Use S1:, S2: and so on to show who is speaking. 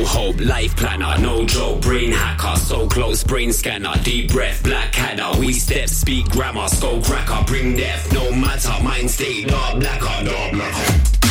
S1: hope, life planner, no joke, brain hacker, so close, brain scanner, deep breath, black adder, we step, speak grammar, skull cracker, bring death, no matter, mind state, dark blacker, dark blacker.